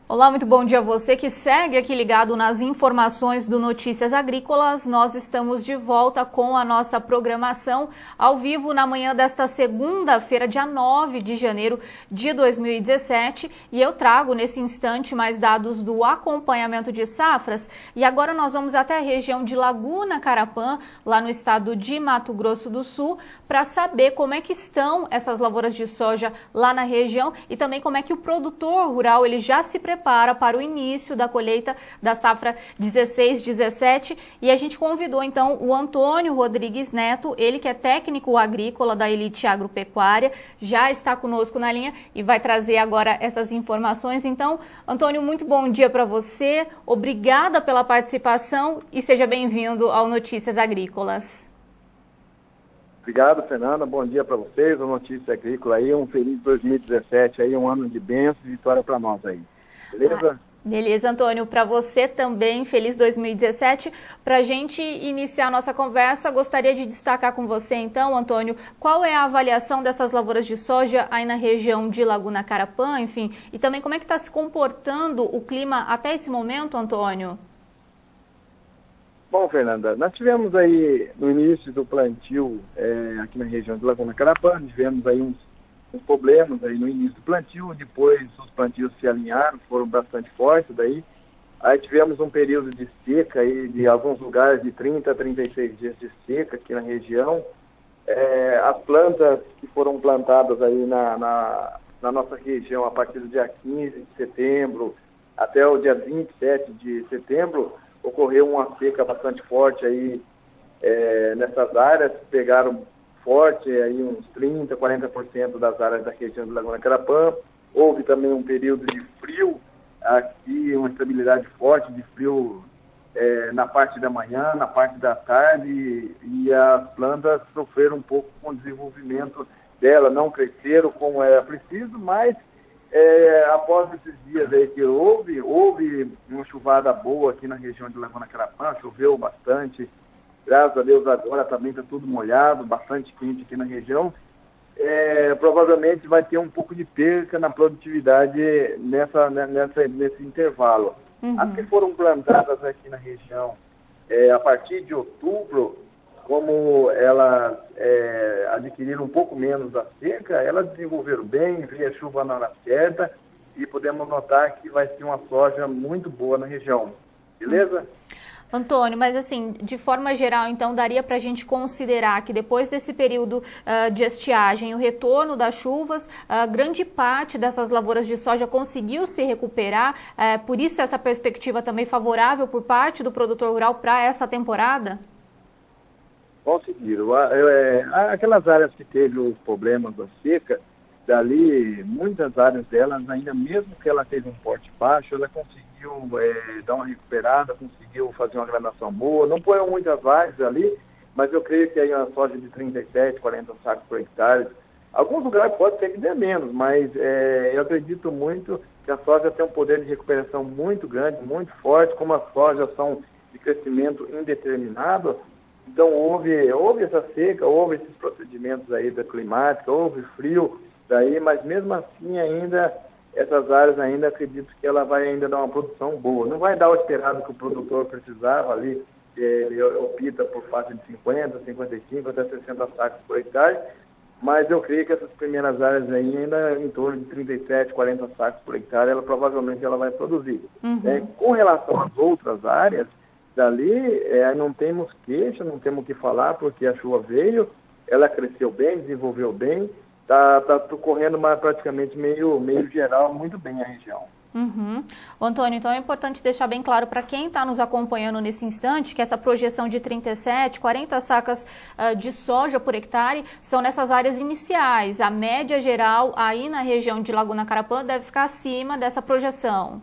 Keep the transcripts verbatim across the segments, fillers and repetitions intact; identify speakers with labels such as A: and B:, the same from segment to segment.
A: Olá, muito bom dia a você que segue aqui ligado nas informações do Notícias Agrícolas. Nós estamos de volta com a nossa programação ao vivo na manhã desta segunda-feira, dia nove de janeiro de dois mil e dezessete. E eu trago nesse instante mais dados do acompanhamento de safras. E agora nós vamos até a região de Laguna Carapã, lá no estado de Mato Grosso do Sul, para saber como é que estão essas lavouras de soja lá na região e também como é que o produtor rural ele já se prepara para para o início da colheita da safra dezesseis dezessete, e a gente convidou então o Antônio Rodrigues Neto, ele que é técnico agrícola da Elite Agropecuária, já está conosco na linha e vai trazer agora essas informações. Então, Antônio, muito bom dia para você, obrigada pela participação e seja bem-vindo ao Notícias Agrícolas.
B: Obrigado, Fernanda. Bom dia para vocês. O Notícia Agrícola aí, um feliz dois mil e dezessete aí, um ano de bênção e vitória para nós aí. Beleza?
A: Ah, beleza, Antônio. Para você também, feliz dois mil e dezessete. Para a gente iniciar a nossa conversa, gostaria de destacar com você, então, Antônio, qual é a avaliação dessas lavouras de soja aí na região de Laguna Carapã, enfim, e também como é que está se comportando o clima até esse momento, Antônio?
B: Bom, Fernanda, nós tivemos aí no início do plantio é, aqui na região de Laguna Carapã, tivemos aí uns, uns problemas aí no início do plantio, depois os plantios se alinharam, foram bastante fortes daí, aí tivemos um período de seca aí, de alguns lugares de trinta a trinta e seis dias de seca aqui na região. É, as plantas que foram plantadas aí na, na, na nossa região a partir do dia quinze de setembro até o dia vinte e sete de setembro, ocorreu uma seca bastante forte aí é, nessas áreas, pegaram forte aí uns trinta, quarenta por cento das áreas da região de Laguna Carapã. Houve também um período de frio aqui, uma estabilidade forte de frio é, na parte da manhã, na parte da tarde, e as plantas sofreram um pouco com o desenvolvimento dela, não cresceram como era preciso, mas É, após esses dias aí que houve, houve uma chuvada boa aqui na região de Laguna Carapã, choveu bastante, graças a Deus agora também está tudo molhado, bastante quente aqui na região. É, provavelmente vai ter um pouco de perca na produtividade nessa, nessa, nesse intervalo. Uhum. As que foram plantadas aqui na região é, a partir de outubro, como elas é, adquiriram um pouco menos da seca, elas desenvolveram bem, veio a chuva na hora certa e podemos notar que vai ser uma soja muito boa na região. Beleza?
A: Antônio, mas assim, de forma geral, então, daria para a gente considerar que depois desse período uh, de estiagem, o retorno das chuvas, uh, grande parte dessas lavouras de soja conseguiu se recuperar, uh, por isso essa perspectiva também favorável por parte do produtor rural para essa temporada?
B: Conseguiram. É, aquelas áreas que teve os problemas da seca, dali, muitas áreas delas, ainda mesmo que ela teve um porte baixo, ela conseguiu é, dar uma recuperada, conseguiu fazer uma gradação boa. Não foram muitas vagens ali, mas eu creio que aí uma soja de trinta e sete, quarenta sacos por hectare. Alguns lugares pode ser que dê menos, mas é, eu acredito muito que a soja tem um poder de recuperação muito grande, muito forte, como as sojas são de crescimento indeterminado. Então houve, houve essa seca, houve esses procedimentos aí da climática, houve frio daí, mas mesmo assim ainda, essas áreas ainda acredito que ela vai ainda dar uma produção boa. Não vai dar o esperado que o produtor precisava ali, ele opta por faixa de cinquenta, cinquenta e cinco até sessenta sacos por hectare, mas eu creio que essas primeiras áreas aí ainda em torno de trinta e sete, quarenta sacos por hectare, ela provavelmente ela vai produzir. Uhum. É, com relação às outras áreas, dali é, não temos queixa, não temos o que falar, porque a chuva veio, ela cresceu bem, desenvolveu bem, está tá correndo uma, praticamente meio, meio geral, muito bem a região.
A: Uhum. Antônio, então é importante deixar bem claro para quem está nos acompanhando nesse instante que essa projeção de trinta e sete, quarenta sacas uh, de soja por hectare são nessas áreas iniciais. A média geral aí na região de Laguna Carapã deve ficar acima dessa projeção.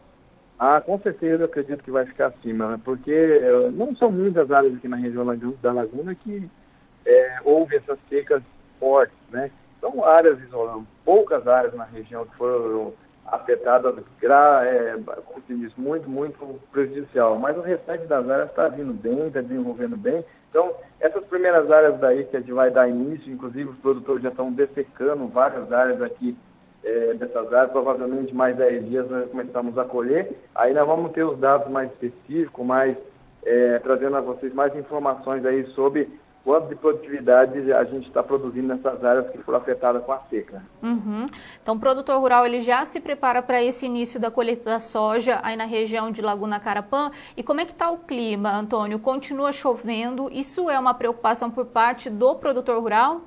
B: Ah, com certeza eu acredito que vai ficar acima, né? Porque é, não são muitas áreas aqui na região da Laguna que é, houve essas secas fortes, né? São áreas isoladas, poucas áreas na região que foram afetadas, gra, é, como se diz, muito, muito prejudicial, mas o restante das áreas está vindo bem, está desenvolvendo bem. Então, essas primeiras áreas daí que a gente vai dar início, inclusive os produtores já estão dessecando várias áreas aqui é, dessas áreas, provavelmente mais dez dias nós começamos a colher. Aí nós vamos ter os dados mais específicos, mais, é, trazendo a vocês mais informações aí sobre quanto de produtividade a gente está produzindo nessas áreas que foram afetadas com a seca.
A: Uhum. Então, o produtor rural ele já se prepara para esse início da colheita da soja aí na região de Laguna Carapã. E como é que está o clima, Antônio? Continua chovendo? Isso é uma preocupação por parte do produtor rural?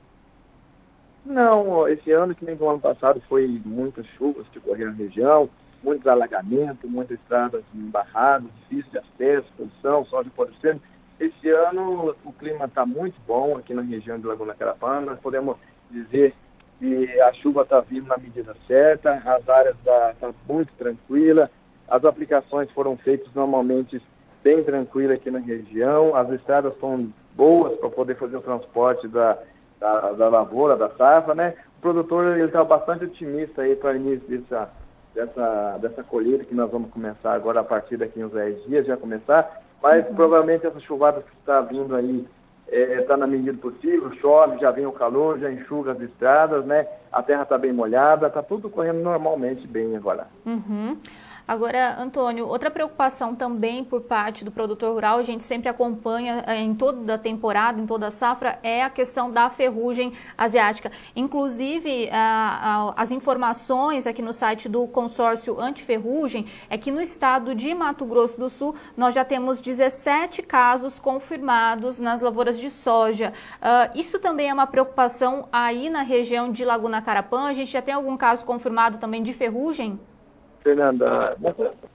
B: Não, esse ano, que nem o ano passado, foi muitas chuvas que ocorreram na região, muitos alagamentos, muitas estradas embarradas, difícil de acesso, posição, soja apodrecendo. Esse ano o clima está muito bom aqui na região de Laguna Carapã. Nós podemos dizer que a chuva está vindo na medida certa, as áreas estão tá muito tranquilas, as aplicações foram feitas normalmente bem tranquilas aqui na região, as estradas estão boas para poder fazer o transporte da, da, da lavoura, da safra, né? O produtor está bastante otimista aí para o início dessa, dessa, dessa colheita que nós vamos começar agora a partir daqui uns dez dias, já começar. Mas uhum. provavelmente essa chuvada que está vindo aí está é, na medida possível, chove, já vem o calor, já enxuga as estradas, né? A terra está bem molhada, está tudo correndo normalmente bem agora.
A: Uhum. Agora, Antônio, outra preocupação também por parte do produtor rural, a gente sempre acompanha em toda a temporada, em toda a safra, é a questão da ferrugem asiática. Inclusive, a, a, as informações aqui no site do consórcio antiferrugem é que no estado de Mato Grosso do Sul nós já temos dezessete casos confirmados nas lavouras de soja. Uh, isso também é uma preocupação aí na região de Laguna Carapã? A gente já tem algum caso confirmado também de ferrugem?
B: Fernanda, nós,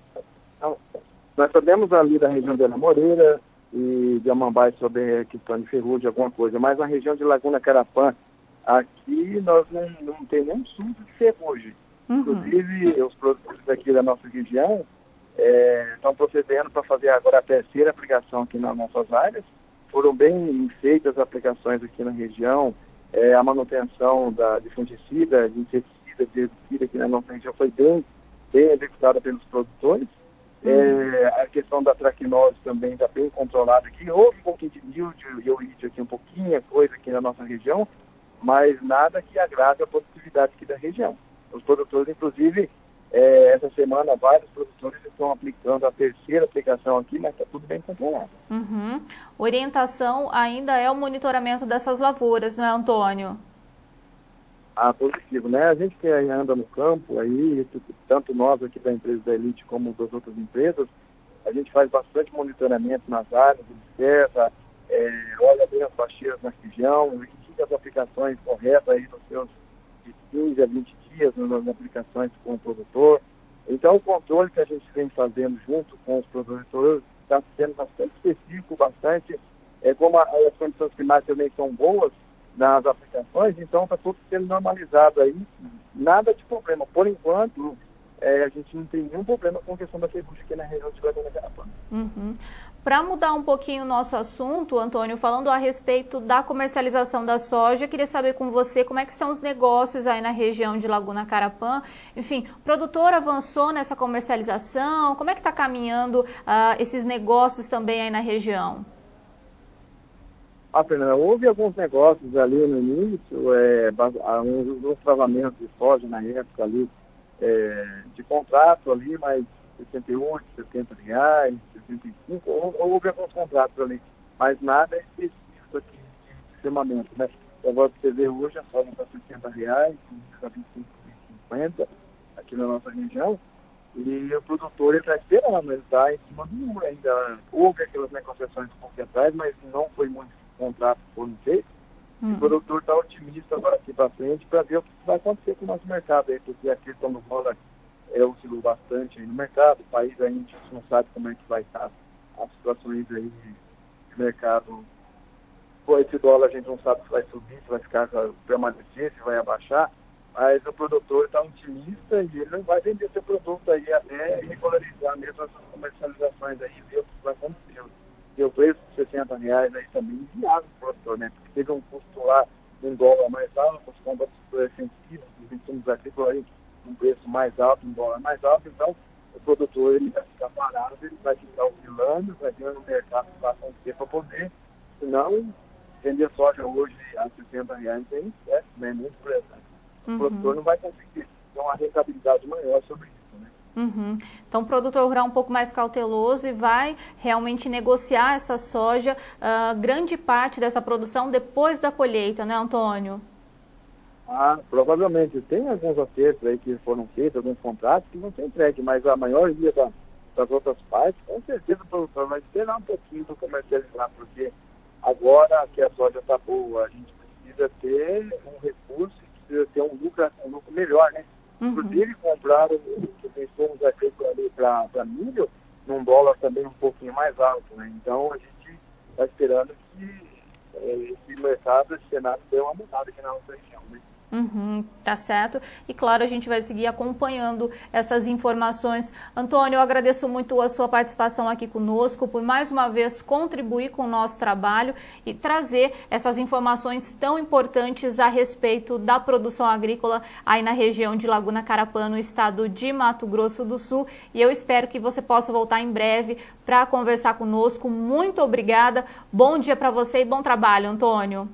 B: nós sabemos ali da região de Ana Moreira e de Amambai sobre a questão de ferrugem, alguma coisa, mas na região de Laguna Carapã, aqui nós não, não tem nenhum surto de ferrugem. Uhum. Inclusive, os produtores aqui da nossa região é, estão procedendo para fazer agora a terceira aplicação aqui nas nossas áreas. Foram bem feitas as aplicações aqui na região, é, a manutenção da, de fungicida, de inseticida, de herbicida aqui na nossa região foi bem bem executada pelos produtores. Uhum. É, a questão da traquinose também está bem controlada aqui. Houve um pouquinho de mildio e oídio aqui, um pouquinho, coisa aqui na nossa região, mas nada que agrave a produtividade aqui da região. Os produtores, inclusive, é, essa semana, vários produtores estão aplicando a terceira aplicação aqui, mas está tudo bem controlado.
A: Uhum. Orientação ainda é o monitoramento dessas lavouras, não é, Antônio?
B: Ah, positivo, né? A gente que anda no campo aí, tanto nós aqui da empresa da Elite como das outras empresas, a gente faz bastante monitoramento nas áreas, observa, é, olha bem as baixeiras na região, verifica as aplicações corretas aí nos seus de quinze a vinte dias nas aplicações com o produtor. Então o controle que a gente vem fazendo junto com os produtores está sendo bastante específico, bastante, é, como a, as condições climáticas também são boas nas aplicações, então está tudo sendo normalizado aí, nada de problema. Por enquanto, é, a gente não tem nenhum problema com a questão da ferrugem aqui na região de Laguna Carapã.
A: Uhum. Para mudar um pouquinho o nosso assunto, Antônio, falando a respeito da comercialização da soja, queria saber com você como é que estão os negócios aí na região de Laguna Carapã. Enfim, o produtor avançou nessa comercialização, como é que está caminhando uh, esses negócios também aí na região?
B: Ah, Fernanda, houve alguns negócios ali no início, é, uns, uns travamentos de soja na época ali, é, de contrato ali, mas sessenta e oito, setenta reais, sessenta e cinco, houve alguns contratos ali, mas nada específico aqui de firmamento, né? Agora você vê hoje a soja está sessenta reais, está vinte e cinco, cinquenta aqui na nossa região, e o produtor está esperando, ele está em cima do muro ainda. Houve aquelas negociações um pouco atrás, mas não foi muito contrato foram feitos, uhum. O produtor está otimista agora aqui para frente para ver o que vai acontecer com o nosso mercado aí, porque a questão do dólar é, oscilou bastante aí no mercado, o país aí a gente não sabe como é que vai estar as situações aí de mercado. Com esse dólar a gente não sabe se vai subir, se vai ficar permanecer, se vai abaixar, mas o produtor está otimista e ele vai vender seu produto aí até regularizar mesmo essas comercializações aí e ver o que vai acontecer. E o preço de sessenta reais aí também viável para o produtor, né? Porque teve um custo lá, um dólar mais alto, os compras defensivos, os insumos agrícolas aí, um preço mais alto, um dólar mais alto, então o produtor ele vai ficar parado, ele vai ficar oscilando, vai ver no mercado que vai acontecer para poder, senão vender soja hoje a sessenta reais é incerto, né? Muito presente. uhum. o produtor não vai conseguir ter uma rentabilidade maior sobre isso.
A: Uhum. Então, o produtor rural um pouco mais cauteloso e vai realmente negociar essa soja, uh, grande parte dessa produção depois da colheita, né, Antônio?
B: Ah, provavelmente. Tem alguns acertos aí que foram feitos, alguns contratos que vão ser entregues, mas a maioria da, das outras partes, com certeza o produtor vai esperar um pouquinho para comercializar, porque agora que a soja está boa, a gente precisa ter um recurso, precisa ter um lucro, um lucro melhor, né? Uhum. Inclusive, compraram os insumos agrícolas ali para milho num dólar também um pouquinho mais alto, né? Então, a gente está esperando que é, esse mercado, esse cenário dê uma mudada aqui na nossa região, né?
A: Uhum, tá certo. E claro, a gente vai seguir acompanhando essas informações. Antônio, eu agradeço muito a sua participação aqui conosco, por mais uma vez contribuir com o nosso trabalho e trazer essas informações tão importantes a respeito da produção agrícola aí na região de Laguna Carapã, no estado de Mato Grosso do Sul. E eu espero que você possa voltar em breve para conversar conosco. Muito obrigada. Bom dia para você e bom trabalho, Antônio.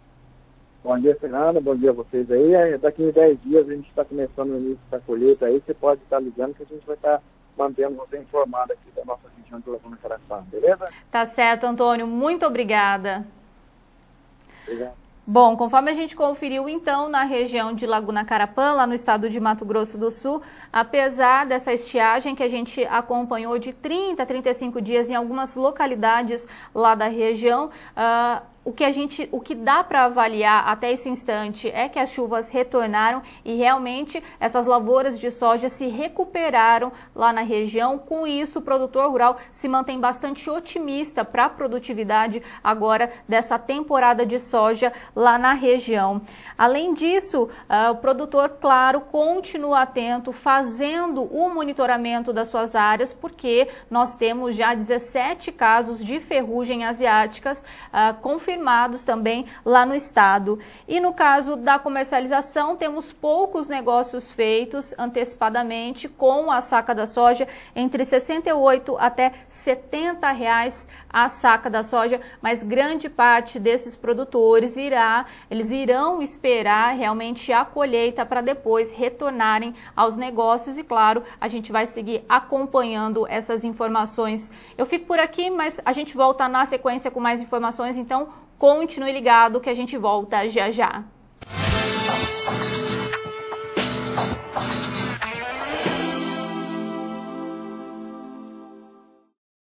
B: Bom dia, Fernanda. Bom dia a vocês aí. Daqui a dez dias a gente está começando o início da colheita aí. Você pode estar ligando que a gente vai estar mantendo você informado aqui da nossa região de Laguna Carapã, beleza?
A: Tá certo, Antônio. Muito obrigada.
B: Obrigado.
A: Bom, conforme a gente conferiu então na região de Laguna Carapã, lá no estado de Mato Grosso do Sul, apesar dessa estiagem que a gente acompanhou de trinta a trinta e cinco dias em algumas localidades lá da região, uh, o que a gente, o que dá para avaliar até esse instante é que as chuvas retornaram e realmente essas lavouras de soja se recuperaram lá na região. Com isso, o produtor rural se mantém bastante otimista para a produtividade agora dessa temporada de soja lá na região. Além disso, uh, o produtor, claro, continua atento, fazendo o monitoramento das suas áreas, porque nós temos já dezessete casos de ferrugem asiáticas uh, confirmados confirmados também lá no estado. E no caso da comercialização, temos poucos negócios feitos antecipadamente com a saca da soja, entre sessenta e oito até setenta reais a saca da soja, mas grande parte desses produtores irá, eles irão esperar realmente a colheita para depois retornarem aos negócios e, claro, a gente vai seguir acompanhando essas informações. Eu fico por aqui, mas a gente volta na sequência com mais informações, então continue ligado que a gente volta já já.